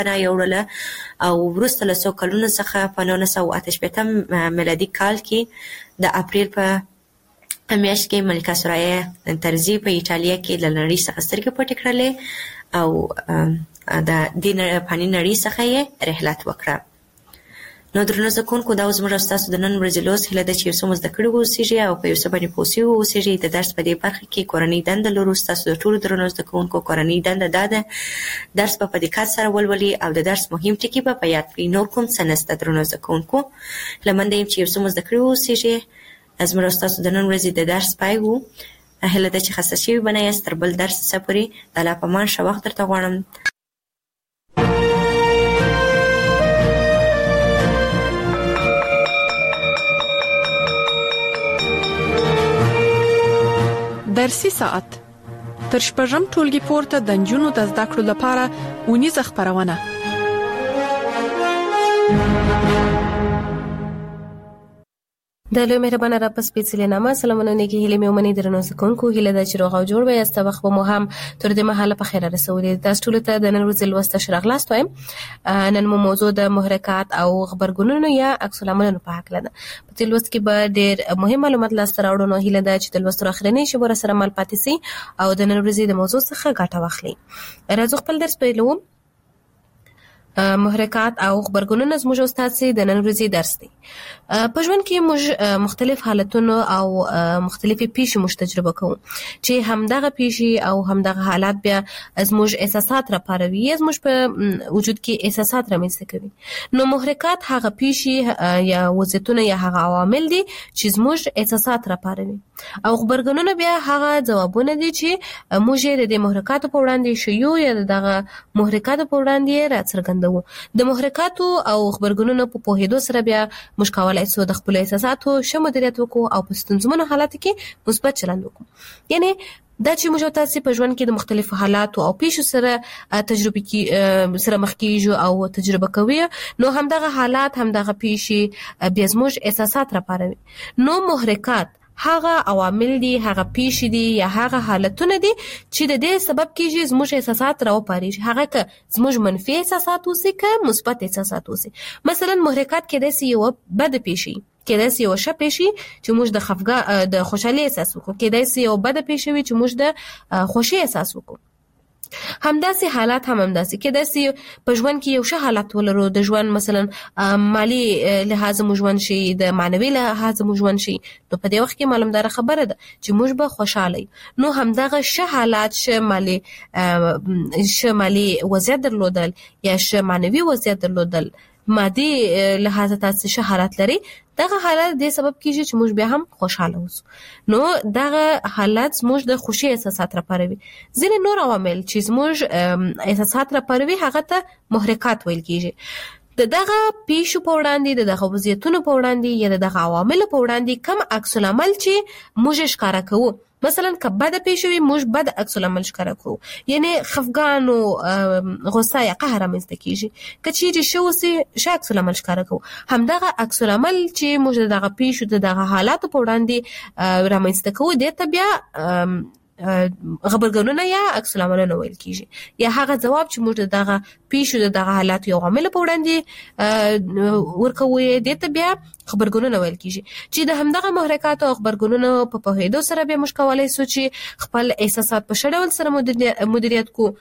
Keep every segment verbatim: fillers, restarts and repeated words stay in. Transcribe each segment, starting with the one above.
پناه یوړله او وروسته له څو کلونو څخه په نولس سوه اته شپېته میلادي کال کې د اپریل په میاشت کې ملکه سورایا طرزي په ایټالیا کې له نړۍ څخه سترګې پټې کړلې او د دې فاني نړۍ څخه یې رحلت وکړه. نو درنو زده کوونکو، دا زموږ او ستاسو د نن ورځې لوست هیله ده چې یو څه مو زده کړي واوسېږي او په یو څه باندې پوه سوي واوسېږي. د درس په دې برخه کې کورنۍ دنده لرو. ستاسو د ټولو درنو زده کوونکو کورنۍ دنده دا ده درس په په دقت سره ولولي او د درس مهم ټکي به په یاد کړي. نور کوم څه نشته درنو زده کوونکو. هیله منده یم چې یو څه مو زده کړي واوسېږي. زموږ او ستاسو د نن ورځې د درس پای و. هیله ده چې خسته شوي به نه یاست. تر بل درس څخه پورې د الله په امان ښه وخت درته غواړم. درسي ساعت تر شپږم ټولګي پورته د نجونو د زده کړو لپاره اونیزه خپرونه. د لوی مهربانه رب په سپېڅلي نامه سلامونه نیکې هیلې مې ومنئ. درنو زده کوونکو، هیله ده چې روغ او جوړ به یاست. وخت به مو هم تر دې مهاله په خیره رسولي. تاسو ټولو ته د نن ورځې لوست ښه راغلاست وایم. نن مو موضوع د محرکات او غبرګونونو یا عکس العملونو په هکله ده. په دې لوست کې به ډېر مهم معلومات لاسته راوړو. نو هیله ده چې د لوست تر اخرنۍ شېبو راسره مل پاتې سئ او د نن ورځې د موضوع څخه ګټه واخلئ. راځو خپل درس پیلوو. محرکات او غبرګونونه زموږ او ستاسو د نن ورځې درس دی. په ژوند کې موږ مختلف حالتونه او مختلفې پیښې موږ تجربه کوو چې همدغه پیښې او همدغه حالات بیا زموږ احساسات راپاروي یا زموږ په وجود کې احساسات رامنځته کوي. نو محرکات هغه پیښې یا وضعیتونه یا هغه عوامل دي چې زموږ احساسات راپاروي او غبرګونونه بیا هغه ځوابونه دي چې موږ یې د محرکاتو په وړاندې شیو یا دغه محرکاتو په وړاندې راڅرګندوو. د محرکاتو او غبرګونونو په پوهېدو سره بیا موږ کولای شو د خپل احساساتو ښه مدیریت وکړو او په ستونزمنو حالاتو کې مثبت چلند وکړو. یعنی دا چې موږ تاسو په ژوند کې د مختلفو حالاتو او پیښو سره تجربه کې سره مخ کیږو او تجربه کوي، نو همدغه حالات همدغه پیښې بیا زموږ احساسات راپاروي. نو محرکات هغه عوامل دي، هغه پیښې دي یا هغه حالتونه دي چې د دې سبب کېږي زموږ احساسات راوپاري. هغه که زموږ منفي احساسات اوسي که مثبت احساسات اوسي. مثلا محرکات کېدای شي یو بد پیښې، کېدای شي یو ښه پیښې چې موږ د خفګان د خوشحالۍ احساس وکړو، کېدای شي یو بد پیښې وي چې موږ د خوښۍ احساس وکړو. همداسې حالات هم همداسې کېدای شي په ژوند کې یو ښه حالت ولرو، د ژوند مثلا مالی لحاظ مو ژوند شي، د معنوي لحاظ مو ژوند شي، نو په دې وخت کې معلومداره خبره ده چې موږ به خوشاله. نو همدغه ښه حالات، ښه مالی ښه مالی وضعیت درلودل یا ښه معنوي وضعیت درلودل، مادي لحاظ تاسو ښه حالت لري، دغه حالت د سبب کیږي چې موږ بیا هم خوشاله اوسو. نو دغه حالت زموږ د خوشي احساسات راپاروي. ځینې نور عوامل چې زموږ احساسات راپاروي هغه ته محرکات ویل کیږي. د دغه پیښو په وړاندې، د دغه وضعیتونو په وړاندې یا د دغه عواملو په وړاندې کم عکس العمل چې موږ ښکاره کوو. مثلا که بد پیښ وي موږ بد عکس العمل ښکاره کوو، یعنی خفګان او غصه یا قهر رامنځته کیږي. که چیرې ښه اوسي ښه عکس العمل ښکاره کوو. همدغه عکس العمل چې موږ د دغه پیښو د دغه حالاتو په وړاندې رامنځته کوو دې ته بیا غبرګونونه یا عکس العملونه ویل کیږي. یا هغه ځواب چې موږ دغه پیښو د دغه حالات یو عامل په وړاندې ورکوو دې ته بیا غبرګونونه ویل کیږي. چې د همدغه محرکات او غبرګونونو په پوهېدو سره بیا موږ کولای شو چې خپل احساسات په ښه ډول سره مدیریت کو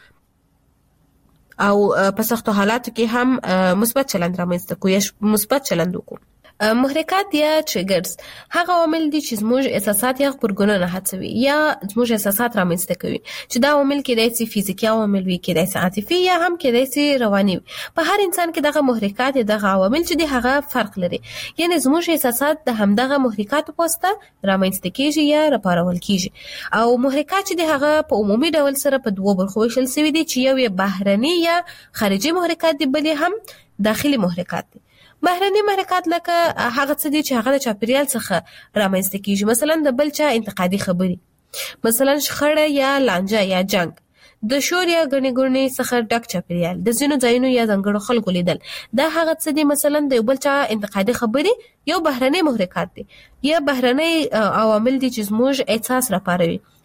او په سختو حالاتو کې هم مثبت چلند رامنځته کو یا مثبت چلند وکړو. محرکات یا ټریګرز هغه عوامل دي چې زموږ احساسات یا غبرګونونه هڅوي یا زموږ احساسات رامنځته کوي. چې دا عوامل کېدای شي فزیکي عوامل وي، کېدای شي عاطفي یا هم کېدای شي رواني وي. په هر انسان کې دغه محرکات یا دغه عوامل چې دي هغه فرق لري. یعنی زموږ احساسات د همدغه محرکاتو په واسطه رامنځته کېږي یا راپارول کېږي. او محرکات چې دي هغه په عمومي ډول سره په دوه برخو ویشل شوي دي چې یو یې بهرني یا خارجي محرکات دي، بل هم داخلي محرکات دي. بهرني محرکات لکه هغه څه دي چې هغه د چاپیریال څخه رامنځته کیږي. مثلا د بل چا انتقادي خبري، مثلا شخړه یا لانجه یا جنگ، د شور یا غني ګونی څخه ډک چاپیریال، د ځینو ځایونو یا ځنګړو خلکو لیدل، دا هغه څه دي مثلا د بل چا انتقادي خبري یو بهرني محرکات دي. یا بهرني عوامل دي چې زموږ احساس راپاروي.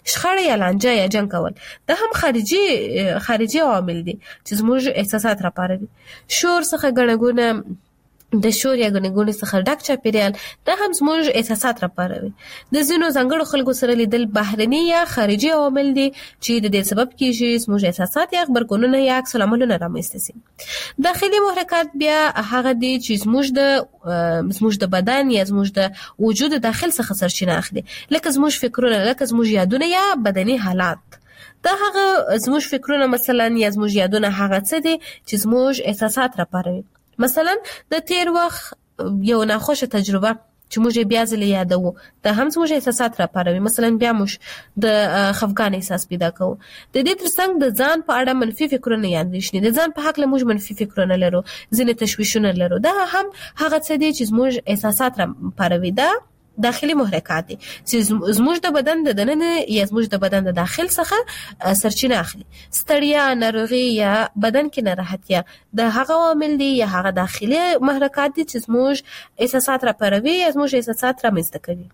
شخړه یا لانجه یا جنگ کول دا هم خارجي خارجي عوامل دي چې زموږ احساسات راپاروي. شور څخه غړغونه د شور یا غنګونې څخه ډک چاپیریال دا هم زموږ احساسات راپاروي. د ځینو ځانګړو خلکو سره لیدل بهرني یا خارجي عوامل دي چې د دې سبب کیږي زموږ احساسات یا خبرګونونه یا عکس العملونه رامنځته شي. داخلي محرکات بیا هغه دي چې زموږ د زموږ د بدن یا زموږ د وجود داخل څخه سرچینه اخلي، لکه زموږ فکرونه، لکه زموږ یادونه یا بدني حالات. دا هغه زموږ فکرونه مثلا یا زموږ یادونه هغه څه دي چې زموږ احساسات راپاروي. مثلا د تیر وخت یو ناخوښه تجربه چې موږ بیا ځل یادو دا هم زموږ احساسات راپاروي. مثلا بیا موږ د خفګان احساس پیدا کوو. د دې ترڅنګ د ځان په اړه منفي فکرونه یا اندېښنې، د ځان په حق له موږ منفي فکرونه لرو، ځینې تشویشونه لرو. دا هم هغه څه دي چې زموږ احساسات راپاروي. دا داخلي محرکات دي چې زموږ د بدن د دننه یا زموږ د بدن د داخل څخه سرچینه اخلي. ستړیا، ناروغي یا بدن کې ناراحتیا د هغه عوامل دي یا هغه داخلي محرکات دي چې زموږ احساسات راپاروي یا زموږ احساسات رامنځته کوي.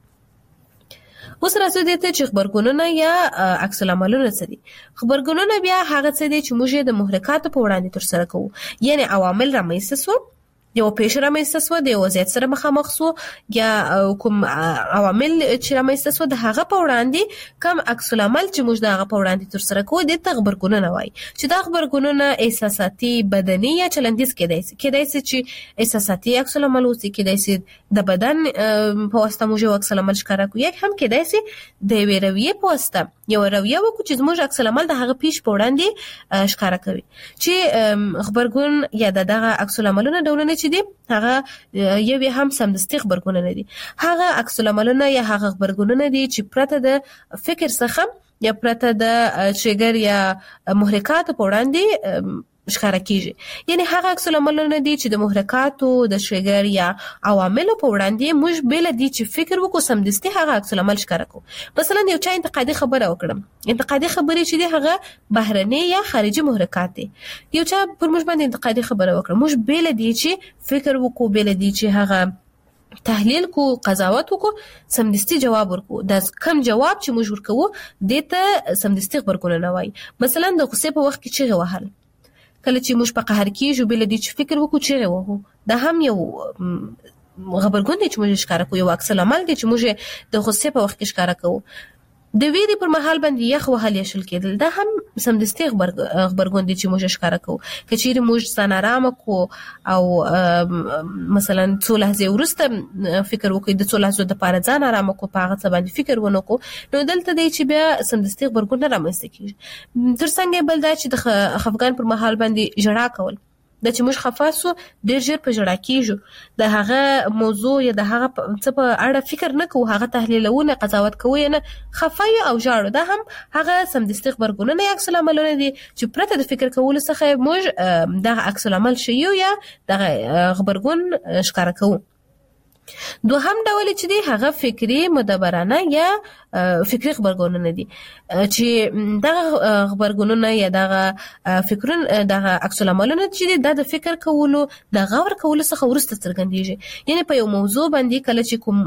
اوس راځو دې ته چې خبرګونونه یا عکس العملونه څه دي. خبرګونونه بیا هغه څه دي چې موږ د محرکاتو په وړاندې ترسره کوو، یعنی عوامل رامنځته سو، یو پیش رامنځته سو، د وضعیت سره مخامخ سو یا کوم عوامل چې رامنځته سو د هغه په وړاندې کوم عکس العمل چې موږ د هغه په وړاندې ترسره کوو د خبرګونونه وایي. چې دا خبرګونونه احساساتي، بدني یا چلندیز کېدای شي. کېدای شي چې احساساتي عکس العمل وي، کېدای شي د بدن په واسطه موږ عکس العمل ښکاره کوو، یا هم کېدای شي د یوې رویې په واسطه یو رویه وکړو چې زموږ عکس العمل د هغه پیش په وړاندې ښکاره کوي. چې خبرګون یا دغه عکس العملونه ډولونه چې دي هغه یو هم سمدستي خبرګونونه دي. هغه عکس العملونه یا هغه خبرګونونه دي چې پرته د فکر څخه یا پرته د ټریګر یا محرکات په وړاندې ښکاره کیږي. یعنی هغه عکس العملونه دي چې د محرکاتو، د ټریګر یا عواملو په وړاندې موږ بل دي چې فکر وکړو سمدستي هغه عکس العمل ښکاره کوو. مثلا یو چا انتقادي خبره وکړم، انتقادي خبرې چې دي هغه بهرني یا خارجي محرکات دي. یو چا پر موږ باندې انتقادي خبره وکړه، موږ بل دي چې فکر وکړو، بل دي چې هغه تحلیل کو، قضاوت وکړو، سمدستي جواب ورکو. دا کم جواب چې موږ ورکو دته سمدستي خبرګونونه وایي. مثلا د غصې په وخت کې چیغې وهل، کله چې موږ په قهر کېږو بل دي چې فکر وکړو چیغې وهو، دا هم یو خبرګون دی چې موږ ښکاره کوو، یو عکس العمل دی چې موږ د غصې په وخت کې ښکاره کوو. د ویرې پر مهال باندې یخ وهل یا شل کېدل دا هم سمدستي خبرګون دی چې موږ ښکاره کوو. که چیرې موږ ځان ارامه کو او مثلا څو لحظې وروسته فکر وکړو د څو لحظو دپاره ځان ارامه کو، په هغه څه باندې فکر ونه کړو، نو دلته دی چې بیا سمدستي خبرګون نه رامنځته کېږي. تر څنګ بل دا چې د خفګان پر مهال باندې ژړا کول، دا چې موږ خفه سو ډېر ژر په ژړا کېږو، د هغه موضوع یا د هغه څه په اړه فکر نه کوو، هغه تحلیلوو نه، قضاوت کوو یې نه، خفه یو او ژاړو. دا هم هغه سمدستي خبرګونونه یا عکس العملونه دي چې پرته د فکر کولو څخه موږ دغه عکس العمل ښیو یا دغه خبرګون ښکاره کوو. دوهم ډول چې دی هغه فکری مدبرانه یا فکری خبرګونونه دي چې دغه خبرګونونه یا دغه فکرونه دغه عکس العملونه چې دی د فکر کولو د غور کولو څخه ورسته څرګندېږي. یعنی په یو موضوع باندې کله چې کوم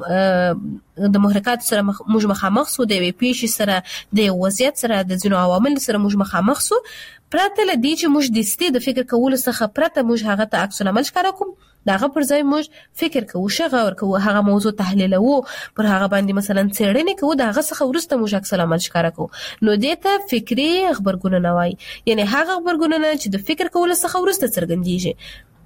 د محرکات سره موږ مخامخ سو، د یوې پیښې سره، د یو وضعیت سره، د ځینو عواملو سره موږ مخامخ سو، پرته له دې چې موږ دستي د فکر کولو څخه پرته موږ هغه ته عکس العمل ښکاره کوو، دغه پر ځای موږ فکر کوو، ښه غور کوو، هغه موضوع تحلیلوو، پر هغه باندې مثلا څېړنې کوو، د هغه څخه وروسته موږ عکس العمل ښکاره کوو. نو دې ته فکري خبرګونونه وایي. یعنی هغه خبرګونونه چې د فکر کولو څخه وروسته څرګندېږي.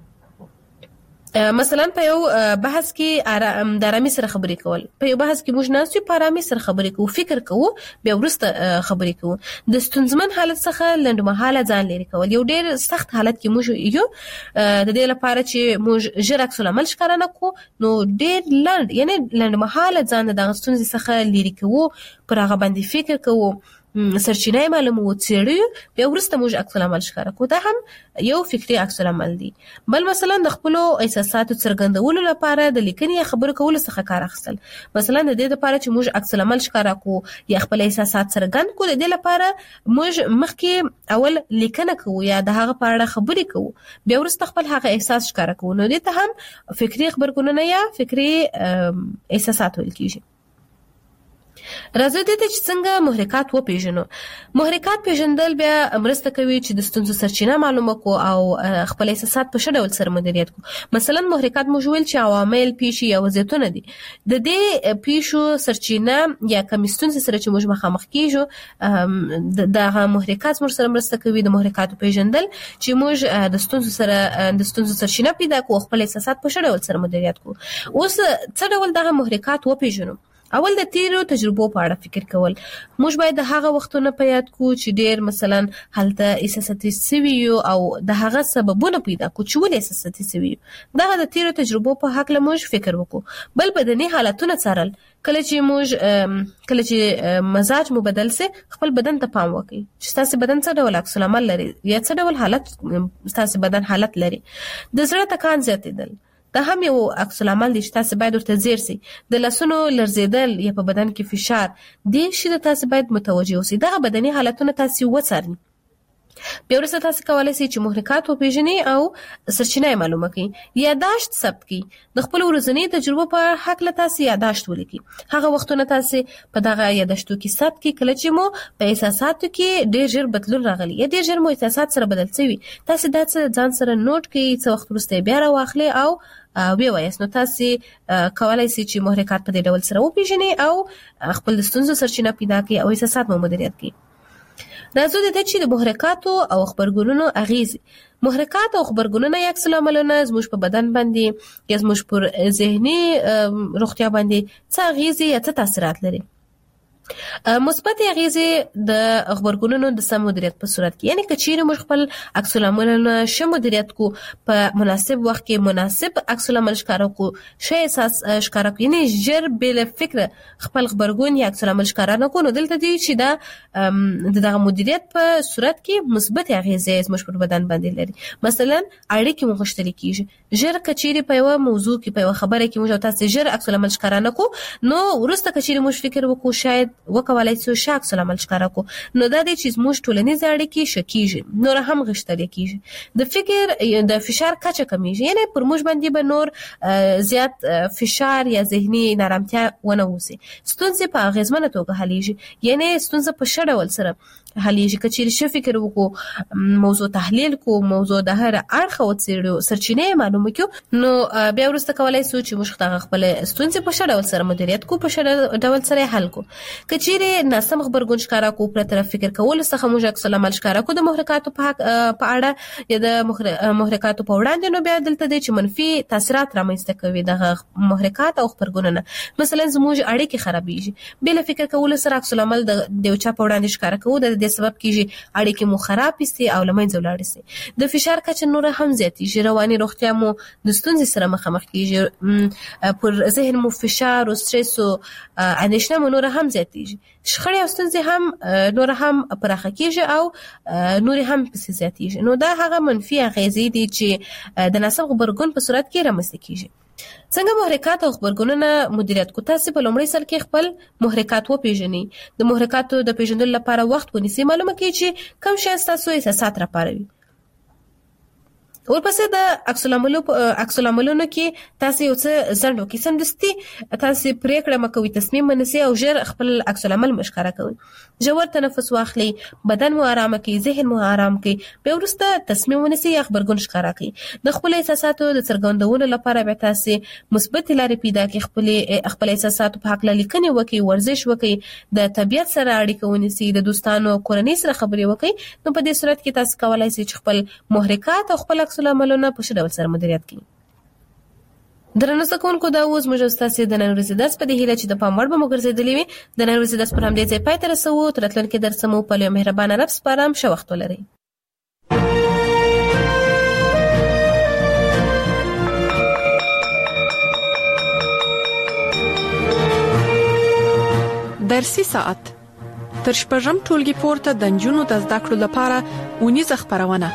مثلا په یو بحث کې د آرامي سره خبرې کول، په یو بحث کې موږ ناست یو په آرامي سره خبرې کوو، فکر کوو، بیا وروسته خبرې کوو. د ستونزمن حالت څخه لنډمهاله ځان لرې کول، یو ډېر سخت حالت کې موږ یو د دې لپاره چې موږ ژر عکس العمل ښکاره نه کړو، نو ډېر لنډ یعنی لنډمهاله ځان د دغه ستونزې څخه لرې کوو، پر هغه باندې فکر کوو، سرچینه معلومو، څېړو، بیا وروسته موږ عکس العمل ښکاره کوو. دا هم یو فکري عکس العمل دی. بل مثلا د خپلو احساساتو څرګندولو لپاره د لیکنې یا خبرو کولو څخه کار اخیستل. مثلا د دې لپاره چې موږ عکس العمل ښکاره کوو یا خپل احساسات څرګند کوو، د دې لپاره موږ مخکې اول لیکنه کوو یا د هغه په اړه خبرې کوو، بیا وروسته خپل هغه احساس ښکاره کوو. نو دې ته هم فکري خبرګونونه یا فکري احساسات ویل کېږي. راځو دې ته چې څنګه محرکات وپیژنو. محرکات پیژندل بیا مرسته کوي چې د ستونزو سرچینه معلومه کو او خپل احساسات په ښه ډول سره مدیریت کو. مثلا محرکات موږ ویل چې عوامل، پیښې یا وضعیتونه دي. د دې پیښو سرچینه یا کومې ستونزې سره چې موږ مخامخ کیږو دغه محرکات موږ سره مرسته کوي د محرکاتو پیژندل چې موږ د ستونزو سره د ستونزو سرچینه پیدا کو، خپل احساسات په ښه ډول سره مدیریت کو. اوس څه ډول دغه محرکات وپیژنو؟ اول د تیرو تجربو په اړه فکر کول. موږ باید د هغه وختونو په یاد کو چې ډیر مثلا هلته احساساتي سوي یو او د هغه سببونه پیدا کو چې ولې احساساتي سوي یو. دغه د تیرو تجربو په حق له موږ فکر وکړو. بل بدني حالتونه څارل. کله چې موږ کله چې مزاج مو بدل سي، خپل بدن ته پام وکړئ چې تاسو بدن څه ډول عکس العمل لري یا څه ډول حالت تاسو بدن حالت لري. د زړه ټکان زیاتېدل دا هم یو عکس العمل دی چې تاسو باید ورته ځیر سئ. د لاسونو لرزیدل یا په بدن کې فشار دې شي د تاسو باید متوجه اوسئ. دغه بدني حالتونه تاسو وڅارئ. بیا وروسته تاسو کولی شئ چې محرکات وپیژنئ او سرچینه یې معلومه کړئ. یاداشت ثبت کړئ. د خپل ورځني تجربو په هکله تاسو یاداشت ولیکئ. هغه وختونه تاسو په دغه یاداشتو کې ثبت کړئ کله چې مو په احساساتو کې ډېر ژر بدلون راغلی یا ډېر ژر مو احساسات سره بدل شوي. تاسو دا څه ځان سره نوٹ کړئ، څه وخت وروسته بیا راواخلئ او وی وایاست. نو تاسو کولای شئ چې محرکات په دې ډول سره وپیژنئ او خپل د ستونزو سرچینه پیدا کړئ او احساسات مو مدیریت کړئ. راځو د دې چې د محرکاتو او خبرګونونو اغیزې. محرکات او خبرګونونه یا عکس العملونه زموږ په بدن باندې یا زموږ پر ذهني روغتیا باندې څه اغیزې یا څه تاثیرات لري. مثبت اغیزې د خبرګونونو د سم مدیریت په صورت کې، یعنی کچېرې موږ خپل عکس العملونه ښه مدیریت کو، په مناسب وخت کې مناسب عکس العمل ښکاره کو، ښه احساس ښکاره کو، یعنی ژر بل فکر خپل خبرګون یا عکس العمل ښکاره نه کو، نو دلته دی چې دا د دغه مدیریت په صورت کې مثبت اغیزې زموږ پر بدن باندې لري. مثلا اړیکې مو غښتلې کیږي. ژر کچېرې په یوه موضوع کې په یوه خبره کې موږ تاسو ژر عکس العمل ښکاره نه کو، نو وروسته کچېرې موږ فکر وکړو شاید وکولای شو شاک سلام الشکاره کو، نو دا د چې زموږ ټولنیز اړیکې شکیږي، نور هم غښتلې کیږي. د فکر د فشار کچه کمیږي، یعنی پر موږ باندې به نور زیات فشار یا ذهني نارامتیا ونه وسی. ستونزې په اغیزمنه توګه حلیږي، یعنی ستونزه په ښه ډول سره حلیږي. کچېرې ښه فکر وکړو، موضوع تحلیل کو، موضوع د هر اړخه وڅېړو، سرچینې معلومه کړو، نو بیا وروسته کولی شو چې موږ دغه خپلې ستونزې په ښه ډول سره مدیریت کو، په ښه ډول سره یې حل کو. کچېرې ناسم خبرګون ښکاره کو، پرته فکر کولو څخه موږ عکس العمل ښکاره کو د محرکاتو په په اړه یا د محرکاتو په وړاندې، نو بیا دلته دی چې منفي تاثیرات رامنځته کوي دغه محرکات او خبرګونونه. مثلا زموږ اړیکې خرابېږي، بې له فکر کولو سره عکس العمل د یو چا په وړاندې ښکاره کوو، د دې سبب کېږي اړیکې مو خراب سي او له منځه ولاړې سي. د فشار کچه نوره هم زیاتېږي، رواني روغتیا مو د ستونزې سره مخامخ کېږي، پر ذهن مو فشار او سترس او اندېښنه مو نوره هم زیاتېږي. شخړې او ستونزې هم نور هم پراخه کېږي او نور هم پسې زیاتېږي. نو دا هغه منفي اغیزې دي چې د ناسم غبرګون په صورت کې رامنځته کېږي. څنګه محرکات او خبرګونونه مدیریت کو؟ تاسو په لومړي سر کې خپل محرکات وپیژنئ. د محرکاتو د پیژندلو لپاره وخت ونیسئ. معلومه کړئ چې کوم شی ستاسو احساسات راپاروي. ورپسې د عکس العملو عکس العملونو کې تاسو یو څه ځنډ وکړئ. سمدستي تاسو پریکړه مکوئ، تصمیم ونیسئ او ژر خپل عکس العمل مشکاره کوئ. ژور تنفس واخلئ، بدن مو آرام کړئ، ذهن مو آرام کړئ. بیا وروسته تصمیم ونیسئ یا خبرګون ښکاره کړئ. د خپل احساساتو د څرګندولو لپاره بیا تاسو مثبت لارې پیدا کړئ. خپل خپل احساساتو په حق لیکنې وکړئ، ورزش وکړئ، د طبیعت سره اړیکه ونیسئ، د دوستانو کورنۍ سره خبرې وکړئ. نو په دې صورت کې تاسو کولای شئ چې خپل محرکات او خپل عکس العملونه په ښه ډول سره مدیریت کړئ. درنو زده کوونکو، دا اوس موږ ستاسو د نن ورځې درس په دې هیله چې د پام وړ به مو ګرځېدلی وي. د نن ورځې درس پر همدې ځای پای ته رسوو. تر راتلونکي درسه مو په لوی مهربانه رب سپارم. ښه وخت ولرئ. درسي ساعت تر شپږم ټولګي پورته د نجونو د زده کړو لپاره اونیزه خپرونه.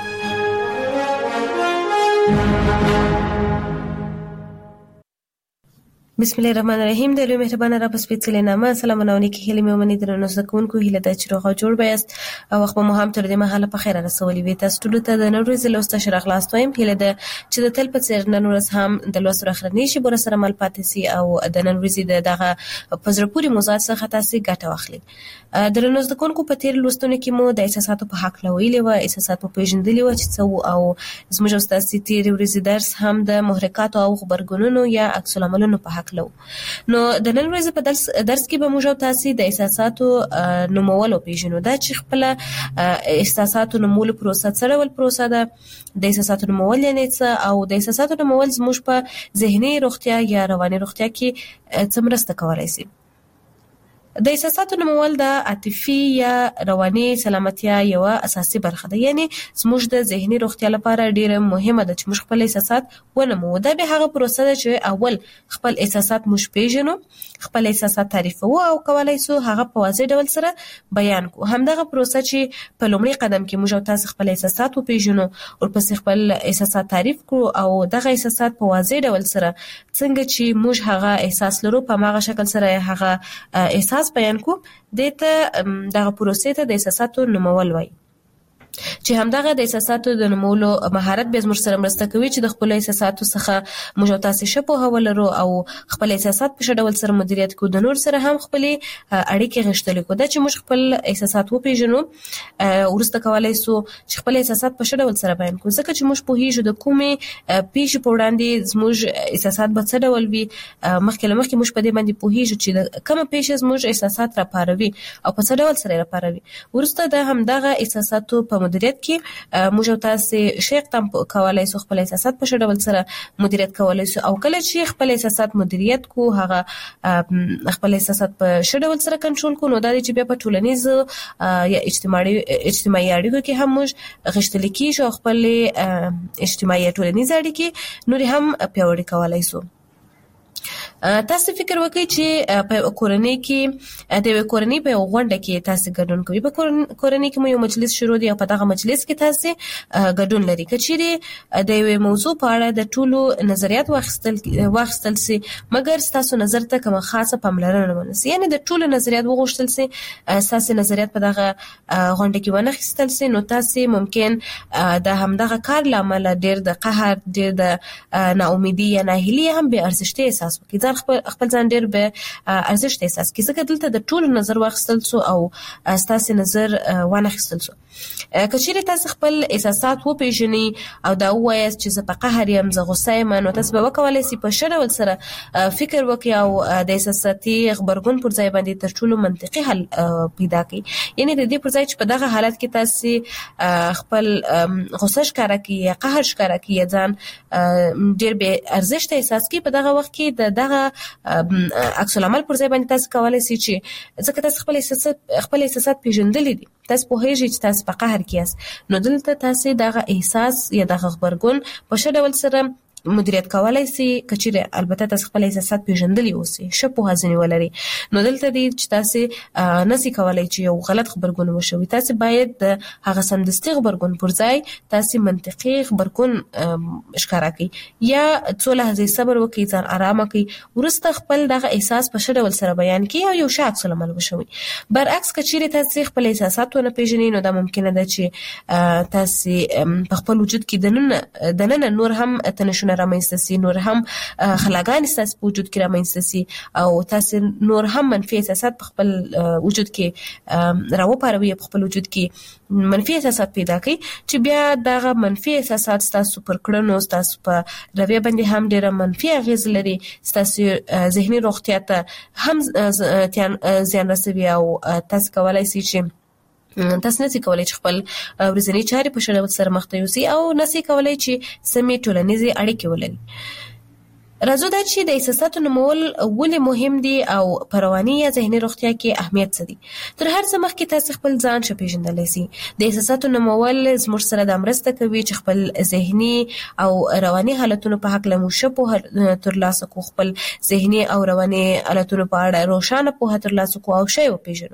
بسم الله الرحمن الرحیم. د لوی مهربانه رب سپېڅلې نامه سلامونه ونیکي هیلې مې ومني درنو زده کوونکو هیله ده چې روغ او جوړ به یاست او وخت به مو هم تر دې مهاله په خیره رسولي وي. تاسو ټولو ته د نن ورځې لوست اشاره خلاص وایم. هیله ده چې د تل په څېر نن ورځ هم د لوست اخرنۍ شیبو سره مل پاتې سي او د نن ورځې د دغه په زړه پورې موضوعات څخه تاسو ګټه واخلئ. درنو زده کوونکو په تیر لوستونو کې مو د احساساتو په حق ویلي و، احساسات په پیژندلي و چې څه او زموږ استاد تیر ورځې درس هم د محرکات او خبرګونونو یا عکس العملونو په حق لو. نو د نن ورځې په درس درس کې به موږ تاسو د احساساتو نومول او پیژنو. دا چې خپل احساساتو نومول پروسه سره ول پروسه ده. د احساساتو نومول یعنی څه او د احساساتو نومول زموږ په ذهني روغتیا یا رواني روغتیا کې څه مرسته کولای شي. د احساساتو نومول د عاطفي یا رواني سلامتیا یو اساسي برخه ده. یعنی زموږ د ذهني روغتیا لپاره ډیره مهمه ده چې موږ خپل احساسات ونمو. دا به هغه پروسه ده چې اول خپل احساسات موږ پیژنو، خپل احساسات تعریفو او کولای شو هغه په واضح ډول سره بیان کو. همدغه پروسه چې په لومړي قدم کې موږ تاسو خپل احساسات وپیژنو او پس خپل احساسات تعریف کړو او دغه احساسات په واضح ډول سره څنګه چې موږ هغه احساس لرو په هغه شکل سره هغه احساس بیان کو. دته دغه پروسې ته د احساساتو نومول وایي چې همدغه د احساساتو د نومولو مهارت به زموږ سره مرسته کوي چې د خپل احساساتو څخه موږ تاسو شپو هولرو او خپل احساسات په ډول سره مدیریت کو. د نور سره هم خپل اړیکې غښتلې کو. دا چې موږ خپل احساسات وپیژنو ورسته کولای شو چې خپل احساسات په ډول سره بیان کو. ځکه چې موږ په هیڅ د کومې پیښې په وړاندې زموږ احساسات به څه ډول وي مخکې لمخکې موږ په دې باندې په هیڅ چې کومه پیښه زموږ احساسات را پاروي او په څه ډول سره را پاروي. ورسته د همدغه احساساتو په مدیریت کې موږ تاسو شیخ تم کولای شو خپل احساسات په ډول سره مدیریت کولای شو او کله چې خپل احساسات مدیریت کو هغه خپل احساسات په ډول سره کنټرول کو. نو دا چې بیا په ټولنیز یا اجتماعي اجتماعي اړیکو کې هم موږ غښتل کیږو، خپل اجتماعي ټولنیز اړیکې نور هم پیاوړي کولای شو. تاسو فکر وکړئ چې په کورنۍ کې د کورنۍ په غونډه کې تاسو ګډون کوئ. په کورنۍ کې مو یو مجلس شروع دی او په دغه مجلس کې تاسو ګډون لري. کچېره د یو موضوع په اړه د ټولو نظریات واخیستل واخیستل سي مګر تاسو نظر ته کومه خاصه پاملرنه ونیسئ. یعنی د ټولو نظریات وغوښتل سي، تاسو نظریات په دغه غونډه کې ونه اخیستل سي، نو تاسو ممکن د همدغه کار لامل ډیر د قهر، ډیر د ناامیدي یا ناهیلي هم به ارزښت احساس وکړي. خپل خپل ځان ډیر به ارزښت احساس کړي. ځکه دلته د ټولو نظر واخیستل سو او تاسو نظر وانه اخیستل سو. کچېره تاسو خپل احساسات وپیژنئ او دا وایاست چې زه په قهر یم، زه غوسه یم، نو تاسو به وکولای شئ په ښه ډول سره فکر وکړئ او د احساساتي غبرګون پر ځای باندې تر ټولو منطقي حل پیدا کړئ. یعنی د دې پر ځای چې په دغه حالت کې تاسو خپل غوسه ښکاره کړئ یا قهر ښکاره کړئ، ځان ډیر به ارزښت احساس کړئ، په دغه وخت کې د دغه عکس العمل پر ځای باندې تاسو کولای شئ چې ځکه تاسو خپل احساسات خپل احساسات پیژندلې دي، تاسو په هیڅ چې تاسو په قهر کې یاست، نو دلته تاسو دغه احساس یا دغه خبرګون په ښه ډول سره مدیریت کولای شي. کچېره البته تاسو خپل احساسات پیژندلې اوسئ، شپو هزنی ولري، نو دلته دي چې تاسو نسی کولای چې یو غلط خبرګون وشوي. تاسو باید د هغه سمدستي خبرګون پر ځای تاسو منطقي خبرګون ښکارا کړئ یا څو لحظې صبر وکړئ، ځان آرام کړئ، ورسته خپل دغه احساس په ښه ډول سره بیان کړئ او یو ښه عکس العمل وشوي. برعکس کچېره تاسو خپل احساسات ونه پیژنئ، نو دا ممکنه ده چې تاسو په خپل وجود کې دننه دننه نور هم تنشونه رامنځته سي، نور هم خلاګان تاسو په وجود کې رامنځته سي او تاسو نور هم منفي احساسات په خپل وجود کې راوپاروي، په خپل وجود کې منفي احساسات پیدا کوي چې بیا دغه منفي احساسات تاسو پر کړنو تاسو په رویه باندې هم ډېر منفي اغیز لري، تاسو ذهني روغتیا ته هم زیان رسوي او تاسو کولای شئ چې تاسو نسی کولای چې خپل ورځنی چارې په ښه ډول سره مخته یوسئ او نسی کولای چې سمې ټولنیزې اړیکې ولرئ. راځو دا چې د احساساتو نومول ولې مهم دي او په رواني یا ذهني روغتیا کې اهمیت څه دي. تر هر څه مخکې تاسو خپل ځان ښه پیژندلی شئ. د احساساتو نومول زموږ سره دا مرسته کوي چې خپل ذهني او رواني حالتونو په هکله مو ښه پوهه ترلاسه کړو، خپل ذهني او رواني حالتونو په اړه روښانه پوهه ترلاسه کړو او ښه یې وپیژنو.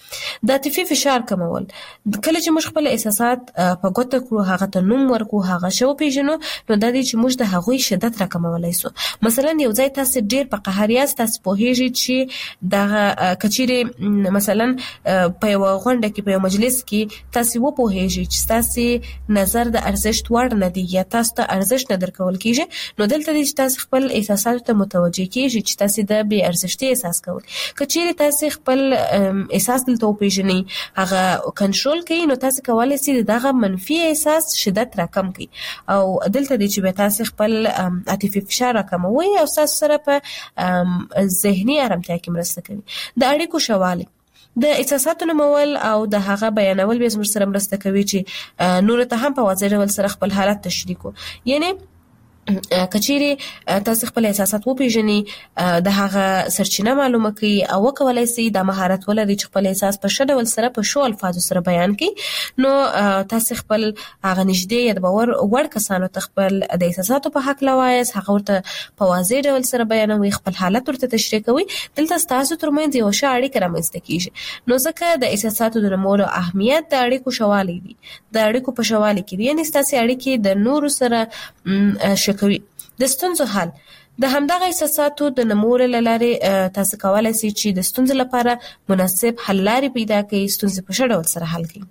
د عاطفي فشار کمول. کله چې موږ خپل احساسات په ګوته کړو، هغه ته نوم ورکو، هغه شو پیژنو، نو دا دی چې موږ د هغوی شدت راکمولای شو. مثلا یو ځای تاسو ډیر په قهر یاست، تاسو پوهیږئ چې د کچيري مثلا په یو غونډه کې، په یو مجلس کې تاسو و پوهیږئ چې تاسو نظر د ارزښت وړ نه دی یا تاسو ته ارزښت نه درکول کیږي، نو دلته چې تاسو خپل احساسات ته متوجه کیږئ چې تاسو د بې ارزښتۍ احساس کوئ. کچيري تاسو خپل احساس دلته پیژنئ، هغه کنټرول کړئ، نو تاسو کولای شئ دغه منفي احساس شدت راکم کړئ او دلته د چې تاسو خپل عاطفي فشار راکموي او تاسو سره په ذهني آرامتیا کې مرسته کوي. د اړیکو شواله، د احساساتو نومول او د هغه بیانول به زموږ سره مرسته کوي چې نور ته هم په واضح ډول سره خپل حالت تشریح کو. یعنی کچيري تاسو خپل احساسات وپیژنئ، د هغه سرچینه معلومه کړئ او وکولای شئ د مهارت ولرئ چې خپل احساس په ښه ډول سره په شو الفاظو سره بیان کړئ. نو تاسو خپل هغه نږدې یا د باور وړ کسانو ته خپل د احساساتو په حق لوایاست، هغه ورته په واضح ډول سره بیانوي، خپل حالت ورته تشریح کوي. دلته تاسو ترمنځ یو ښه اړیکه رامنځته کیږي. نو ځکه د احساساتو د نومولو اهمیت د اړیکو شواله دی، د اړیکو په شواله کې دی، یعنی تاسو اړیکې د نورو سره شکوي. د ستونزو حل، د همدغه احساساتو د نمولو لاره تاسو کولای شئ چې د ستونزو لپاره مناسب حل لارې پیدا کړئ، ستونزې په ښه ډول سره حل کړئ.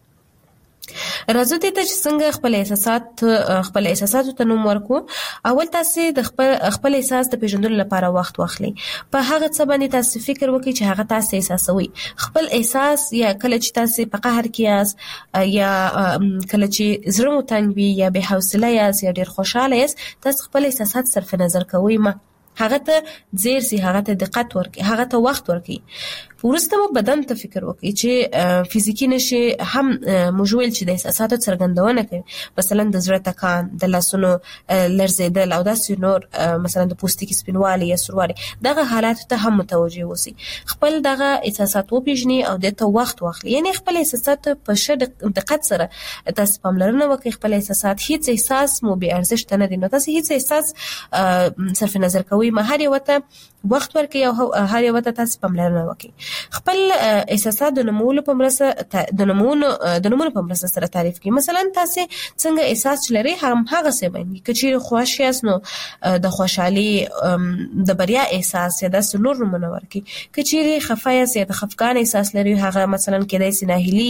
راځو دې ته چې څنګه خپل احساسات خپل احساساتو ته نوم ورکو. اول تاسو د خپل خپل احساس د پیژندلو لپاره وخت واخلئ. په هغه څه باندې تاسو فکر وکړئ چې هغه تاسو احساسوي. خپل احساس یا کله چې تاسو په قهر کې یاست یا کله چې زړه مو تنګ وي یا بې حوصله یاست یا ډیر خوشاله یاست، تاسو خپل احساسات صرف نظر کوئ، ما هغه ته زیر سي، هغه ته دقت ورکړئ، هغه ته وخت ورکړئ. ورسته مو بدن ته فکر وکړئ چې فزیکی نشي هم موجول چې د احساساتو څرګندونه کوي، مثلا د زړه ټکان، د لاسونو لړزیدل او داسې نور، مثلا د پوستکي سپینوالی یا سوروالی، دغه حالات ته هم متوجه اوسئ. خپل دغه احساسات وپیژنئ او دته وخت واخلئ. یعنی خپل احساسات په ښه دقت سره تاسو پاملرنه وکړئ. خپل احساسات، هیڅ احساس مو بې ارزښت نه دي، نو تاسو هیڅ احساس صرف نظر کوئ، ما هر یو ته وخت ورکړئ او هر یو ته تاسو پاملرنه وکړئ. خپل احساسات د نمولو په مرسته د نمونو د نمونو په مرسته سره تعریف کړئ. مثلا تاسو څنګه احساس لرئ هم هغه څه باندې، کچېرې خوښ یاست نو د خوشحالي د بریا احساس یا د نور نمونه ورکړئ. کچېرې خفه یاست یا د خفګان احساس لرئ، هغه مثلا کېدای شي ناهیلي،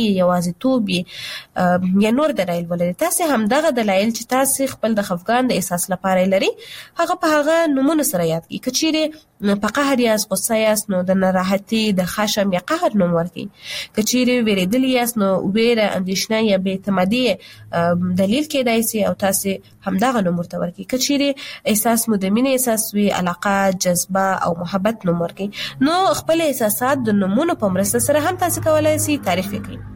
یوازیتوب یا نور دلایل ولري. تاسو هم دغه دلایل چې تاسو خپل د خفګان د احساس لپاره لري، هغه په هغه نمونه سره یاد کړئ. کچېرې په قهر یاست، غصه یاست، نو د ناراحتي، د خشم یا قهر نوم ورکړئ. کچېرې ویریدلي یاست، نو ویره، اندېښنه یا بې اعتمادي دلیل کېدای شي او تاسو همدغه نوم ورته ورکړئ. کچېرې احساس مو د مینې احساس وي، علاقه، جذبه او محبت نوم ورکړئ. نو خپل احساسات د نومونو په مرسته سره هم تاسو کولای شئ تعریف کړئ.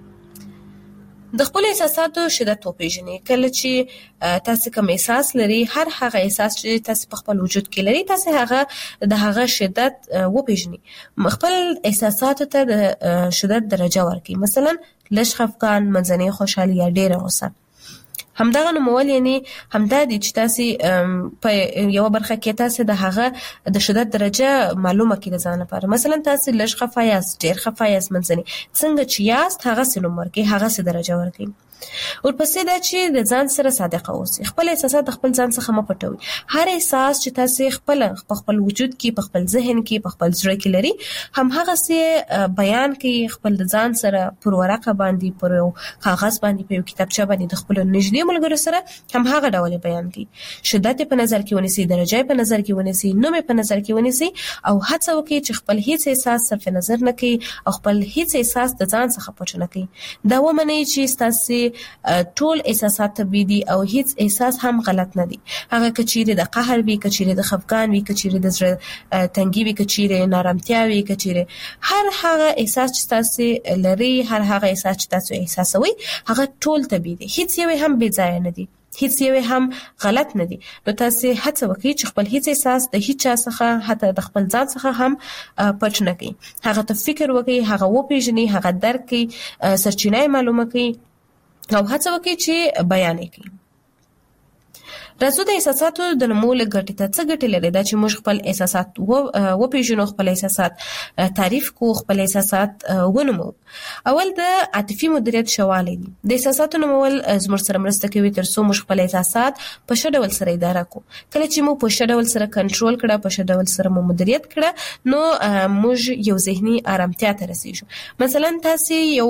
د خپل احساساتو شدت وپیژنئ. کله چې تاسو کوم احساس لري، هر هغه احساس چې تاسو په خپل وجود کې لري، تاسو هغه د هغه شدت وپیژنئ. خپل احساساتو ته د شدت درجه ورکړئ. مثلا لږ خفګان، منځنۍ خوشحالي یا ډېره غوسه. همدغه نومول یعنی همدا دي چې تاسو په یو برخه کې تاسو د هغه د شدت درجه معلومه کړئ د ځان لپاره. مثلا تاسو لږ خفه یاست، ډېر خفه یاست، منځنۍ، څنګه چې یاست هغه څه نوم ورکړئ، هغه څه درجه ورکړئ. ورپسې دا چې د ځان سره صادق اوسئ. خپل احساسات د خپل ځان څخه مه پټوئ. هر احساس چې تاسو خپل په خپل وجود کې، په خپل ذهن کې، په خپل زړه کې لري، هم هغه څه بیان کړئ خپل د ځان سره پر ورقه باندې، پر یو کاغذ باندې، په یو کتابچه باندې د خپل نږدې ملګرو سره هم هغه ډول بیان کړئ. شدت په نظر کې ونیسئ، درجه په نظر کې ونیسئ، نوم په نظر کې ونیسئ او هڅه وکړئ چې خپل هیڅ احساس صرف نظر نه کړئ او خپل هیڅ احساس د ځان څخه پټ نه کړئ. دا ومنئ چې تاسو ټول احساسات طبيعي دي او هیڅ احساس هم غلط نه دي. هغه کچېرې د قهر وي، کچېرې د خفګان وي، کچېرې د زړه تنګي وي، کچېرې نارامتیا وي، کچېرې هر هغه احساس چې تاسو لري، هر هغه احساس چې تاسو احساسوي، هغه ټول طبيعي دي. هیڅ یو هم بې ځای نه دي، هیڅ یو هم غلط نه دي. نو تاسو هڅه وکړئ چې خپل هیڅ احساس د هیڅ چا څخه، حتی د خپل ځان څخه هم پټ نه کړئ. هغه ته فکر وکړئ، هغه وپیژنئ، هغه درک کړئ، سرچینه معلومه کړئ او هڅه وکړئ چې بیان کړئ. راځو د احساساتو د نمول ګټې ته څه ګټې لري دا چې موږ خپل احساسات و پیژنو، خپل احساسات تعریف کو، خپل احساسات ونمو. اول د عاطفي مدیریت شواله دي. د احساساتو نمول زموږ سره مرسته کوي تر څو موږ خپل احساسات په ښه ډول سره اداره کو. کله چې موږ په ښه ډول سره کنټرول کړه، په ښه ډول سره مو مدیریت کړه، نو موږ یو ذهني آرامتیا ته رسیږو. مثلا تاسو یو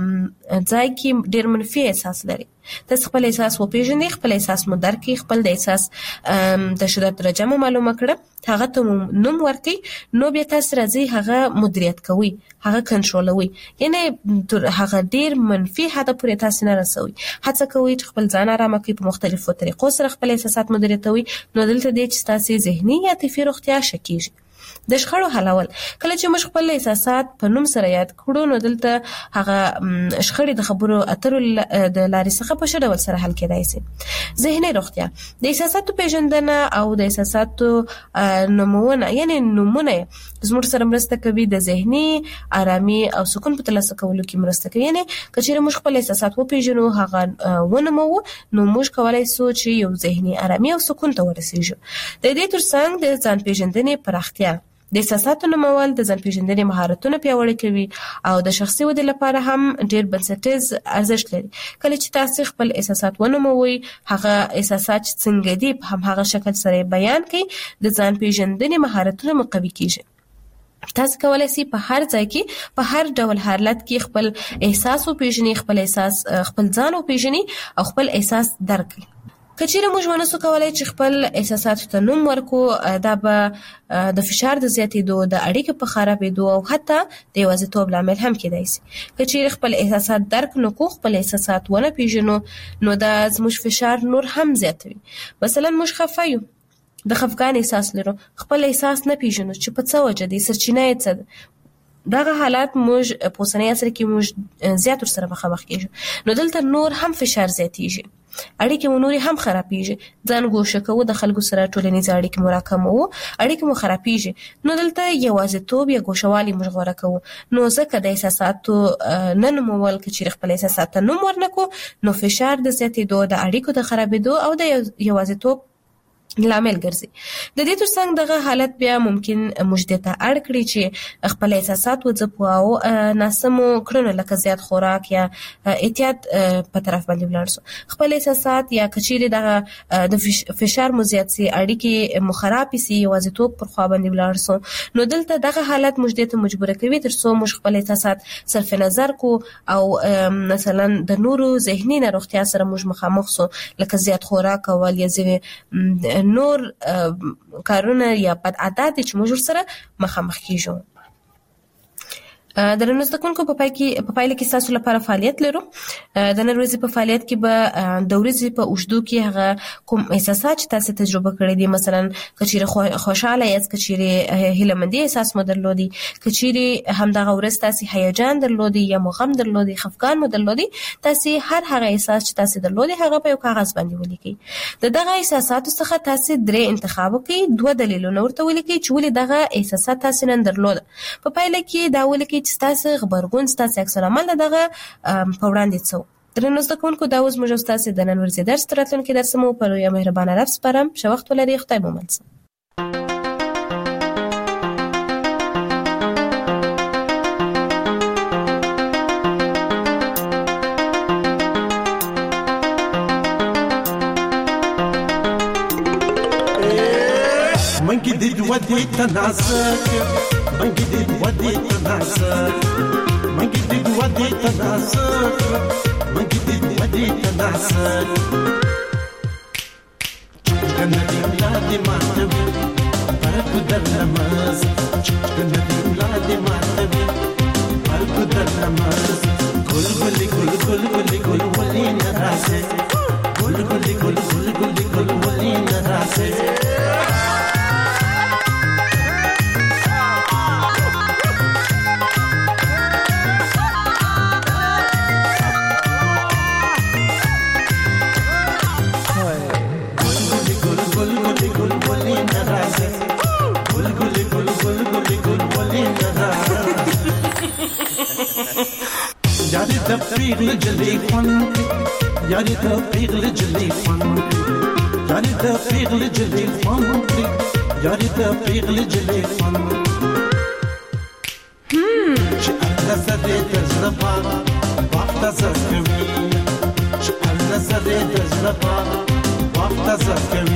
ځای کې ډیر منفي احساس لري، تاسو خپل احساس وپیژنئ، خپل احساس مو درک کړئ، خپل د احساس د شدت درجه مو معلومه کړه، هغه ته نوم ورکړئ، نو بیا تاسو راځي هغه مدیریت کوئ، هغه کنټرولوي. یعنی هغه ډیر منفي حد پورې تاسو نه رسوي. هڅه کوئ چې خپل ځان آرام کړئ، په مختلفو طریقو سره خپل احساسات مدیریتوي. نو دلته دې چې تاسو ذهني یا عاطفي روغتیا شکیږي. د شخړو حلول، کله چې موږ خپل احساسات په نوم سره یاد کړو، نو دلته هغه شخړې د خبرو اترو د لارې څخه په ښه ډول سره حل کېدای شي. ذهني روغتیا، د احساساتو پیژندنه او د احساساتو نومونه یعنی نومونه زموږ سره مرسته کوي د ذهني آرامي او سکون په ترلاسه کولو کې مرسته کوي. یعنی کچېرې موږ خپل احساسات وپیژنو، هغه ونمو، نو موږ کولای شو چې یو ذهني آرامي او سکون ته ورسیږو. د دې ترڅنګ د ځان پیژندنې پراختیا، د احساساتو نمول د ځان پیژندنې مهارتونه پیاوړي کوي او د شخصي ودې لپاره هم ډیر بنسټیز ارزښت لري. کله چې تاسو خپل احساسات ونموئ، هغه احساسات څنګه دي په هم هغه شکل سره بیان کړئ، د ځان پیژندنې مهارتونه مو قوي کیږي. تاسو کولای شئ په هر ځای کې په هر ډول حالت کې خپل احساس وپیژنئ، خپل احساس خپل ځان وپیژنئ او خپل احساس درک کړئ. کچېرې موږ ونه سو کولای چې خپل احساساتو ته نوم ورکو، دا به د فشار د زیاتېدو، د اړیکو په خرابېدو او حتی د یوازیتوب لامل هم کېدای شي. کچېرې خپل احساسات درک نه کو، خپل احساسات ونه پیژنو، نو دا زموږ فشار نور هم زیاتوي. مثلا موږ خفه یو، د خفګان احساس لرو، خپل احساس نه پیژنو چې په څه وجه دی، سرچینه یې څه ده. دغه حالات موږ په اوسني عصر کې موږ زیات ورسره مخامخ کېږو. نو دلته نور هم فشار زیاتېږي، اړیکې مو نورې هم خرابېږي، ځان ګوښه کوو، د خلکو سره ټولنیز اړیکې مو راکموو، اړیکې مو خرابېږي. نو دلته یوازیتوب یا ګوښهوالي موږ غوره کوو. نو ځکه د احساساتو نه نومول، که چېرې خپل احساسات ته نوم ورنکړو، نو فشار د زیاتېدو، د اړیکو د خرابېدو او د یوازیتوب لامل ګرځي. د دې ترڅنګ دغه حالت بیا ممکن موږ دې ته اړ کړي چې خپل احساسات وځپو او ناسمو کړنو لکه زیات خوراک یا اعتیاد په طرف باندې ولاړ شو. خپل احساسات یا کچېرې دغه د فشار مو زیات سي، اړیکې مو خراب سي، یوازیتوب پر خوا باندې ولاړ شو، نو دلته دغه حالت موږ دې ته مجبور کوي تر څو موږ خپل احساسات صرف نظر کو او مثلا د نورو ذهني ناروغتیا سره موږ مخامخ شو، لکه زیات خوراک کول یا ځینې نور کارونه یا بد عادت چې موږ سره مخامخ کیږو. د نن ورځې کوونکو په پای کې په پایله کې تاسو لپاره فعالیت لرو. د نن ورځې په فعالیت کې به د ورځې په اوږدو کې هغه کوم احساسات چې تاسو تجربه کړی دي، مثلا کچېرې خوشاله یاست، کچېرې هیلهمندي احساس مو درلودي، کچېرې همدغه ورځ تاسو هیجان درلودي یا مو غم درلودي، خفګان مو درلودي، تاسو هر هغه احساس چې تاسو درلودي هغه په یو کاغذ باندې ولیکئ. د دغه احساساتو څخه تاسو درې انتخاب کړئ، دوه دلیلونه ورته ولیکئ چې ولې دغه احساسات تاسو نن درلود. په پایله کې دا ولیکئ چې تاسو خبرګون، تاسو عکس العمل دغه په وړاندې څو. درنو زده کوونکو، دا اوس موږ تاسو د نن ورځې درس تر راتلونکي درس مو په لویه مهربانه رب سپارم. ښه وخت ولرئ، خدای مو مل شه. منگی دید ودی تناسک، منگی دید ودی تناسک، منگی دید ودی تناسک، منگی دید ودی تناسک. کنه ولادی ماتوی، پرکو در نماز. کنه ولادی ماتوی، پرکو در نماز. گل گلی گل گل گلی گل ولی نراسه، گل گلی گل گل گلی گل ولی نراسه. یاری د پیغل جلی خون، یاری د پیغل جلی خون، یاری د پیغل جلې خوند یاری د پیغل جلې خوند چې الله زده د زړه پاره وخت زکوي چې الله زده د زړه پاره وخت زکوي